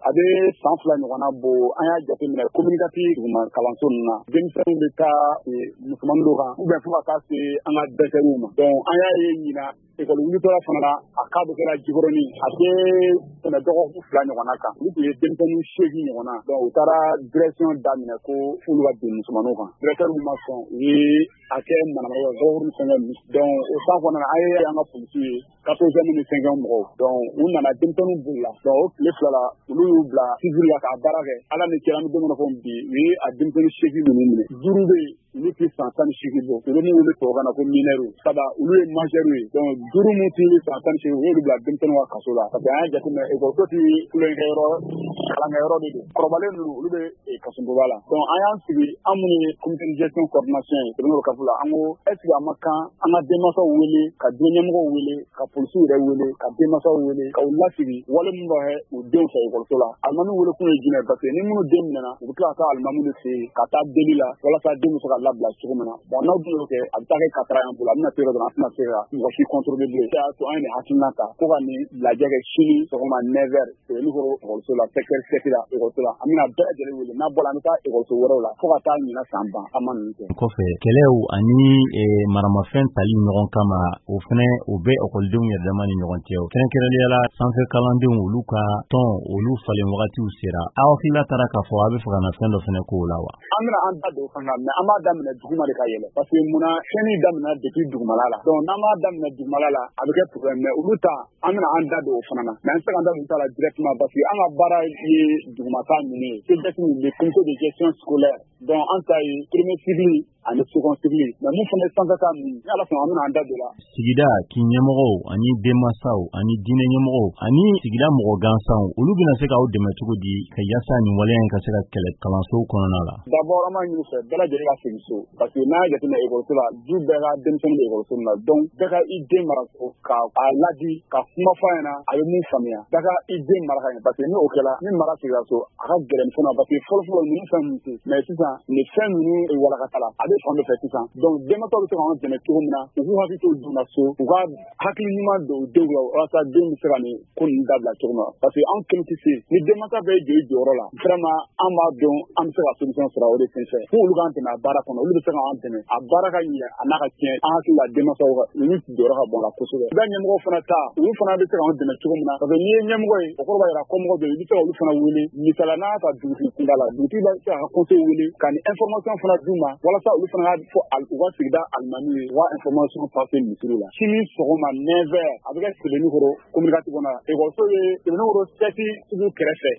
a bɛ san 2 ɲɔgɔnna bɔ an y'a jateminɛ communiqué duguma kalanso ninnu na denmisɛnninw bɛ taa musomanin dɔ kan ou bien fo ka taa se an ka dɛsɛriw ma donc an y'a ye ɲina école wulitɔla fana na a cas dɔ kɛra Jikɔrɔni a tɛ tɛmɛ dɔgɔkun 2 ɲɔgɔnna kan olu tun ye denmisɛnnin 8 ɲɔgɔnna donc u taara direction daminɛ ko f'olu ka bin musomaninw kan directeur ma sɔn u ye a kɛ manamana dɔgɔkun fɛngɛ donc o san kɔnɔna an ye an ka policiers ye 14e ni 5e mɔgɔw donc u nana denmisɛnninw bolila donc o tile 2 la olu y'u bila civil la k'a baara kɛ ala ni cɛ an bɛ don min na komi bi u ye a denmisɛnnin 8 ninnu minɛ 5 bɛ yen olu tɛ san 18 bɔ olu min wele tubabukan na ko mineurs saba olu ye majeurs ye donc 5 min tɛ san 18 u y'olu bila denmisɛnninw ka kaso la parce que an y'a jateminɛ école tɛ kulonkɛyɔrɔ kalankɛyɔrɔ de don kɔrɔbalen ninnu olu bɛ kasoba la donc an y'an sigi an minnu ye comité de gestion coordination ye président kafu la an ko est ce que a ma kan an ka denmansaw wele ka diinɛ ɲɛmɔgɔw wele ka polisiw yɛrɛ wele ka denmansaw wele ka u lasigi wale min bɛ u denw fɛ école la alimami wele kun ye jumɛn parce que ni minnu den minɛna u bɛ tila ka taa alimami de fɛ yen ka taa deli la walasa den bɛ se ka labila cogo min na bon n'aw dun y'o kɛ a bɛ taa kɛ katara y'an bolo a bɛna se yɔrɔ dɔrɔn an tɛna se ka mɔgɔ si contrôler bilen o y'a to an ye nin hakilina ta ko ka nin lajɛ kɛ sini sɔgɔma 9h Sebenikoro école la secteur 7 la école la an bɛna bɛɛ lajɛlen wele n'a bɔra an bɛ taa école wɛrɛw la fo ka taa ɲina san ban an ma ninnu kɛ kɔfɛ kɛlɛw ani maramafɛn tali ɲɔgɔn kama o fɛnɛ o bɛ ekɔlidenw yɛrɛ dama ni ɲɔgɔn cɛ kɛrɛnkɛrɛnnenya la sanfɛ kalandenw olu ka tɔn olu falen wagatiw sera aw hakilila taara k'a fɔ a bɛ fɛ ka na fɛn dɔ fɛnɛ k'o la wa an bɛna an da don fana mais an b'a daminɛ duguma de ka yɛlɛ parce que munna fɛnni daminɛ depuis dugumala la donc n'an b'a daminɛ dugumala la a bɛ kɛ problème mais olu ta an bɛna an da don o fana na mais an tɛ se ka an da don ta la directement parce que an ka baara ye dugumata ninnu ye CDS le comité de gestion scolaire donc an ta ye premier cycle ani second cycle mais mun fana ye sanfɛta ninnu ni ala sɔnna an bɛna an da don la sigida kin ɲɛmɔgɔw ani denmansaw ani diinɛ ɲɛmɔgɔw ani sigida mɔgɔ gansanw olu bɛna se k'aw dɛmɛ cogo di ka yaasa nin waleya in ka se ka kɛlɛ kalansow kɔnɔna la d'abord an b'a ɲini fɛ bɛɛ lajɛlen ka segin so parce que n'a y'a jateminɛ école la du bɛɛ ka denmisɛnnin bɛ école la donc bɛɛ ka i den mara ka a ladi ka kuma f'a ɲɛna a ye mun faamuya bɛɛ ka i den mara ka ɲɛ parce que ni o kɛla ni mara sigira so a ka gɛlɛn fana parce que fɔlɔ ninnu fɛn ninnu tɛ mais sisan nin fɛn ninnu walakata la a bɛ fan bɛɛ fɛ sisan donc denmansaw bɛ se k'an dɛmɛ cogo min na u k'u hakili to donna so u ka hakili ɲuman don u denw la walasa denw bɛ se ka nin ko ninnu dabila cogo min na parce que an kelen tɛ se ni denmansa bɛ jɔ i jɔyɔrɔ la vraiment an b'a dɔn an bɛ se ka solution sɔrɔ o de sen fɛ fo olu k'an dɛmɛ a baara kɔnɔ olu bɛ se k'an dɛmɛ a baara ka ɲɛ a n'a ka tiɲɛ an hakili la denmansaw olu jɔyɔrɔ ka bon a la kosɛbɛ bɛɛ ɲɛmɔgɔw fana ta olu fana bɛ se k'an dɛmɛ cogo min na parce que n'i ye ɲɛmɔgɔ ye o kɔrɔ b'a jira kɔmɔgɔ bɛ yen i bɛ se ka olu fana wele misala n'a ka dugutigi kunda la dugutigi bɛ se ka conseil wele ka ni information fana d'u ma walasa olu fana ka fɔ u ka sigida alimami ye u ka information passer misiri la sini sɔgɔma 9h a bɛ kɛ Sebenikoro communiqué kɔnɔ école ye Sebenikoro 7 sugu kɛrɛfɛ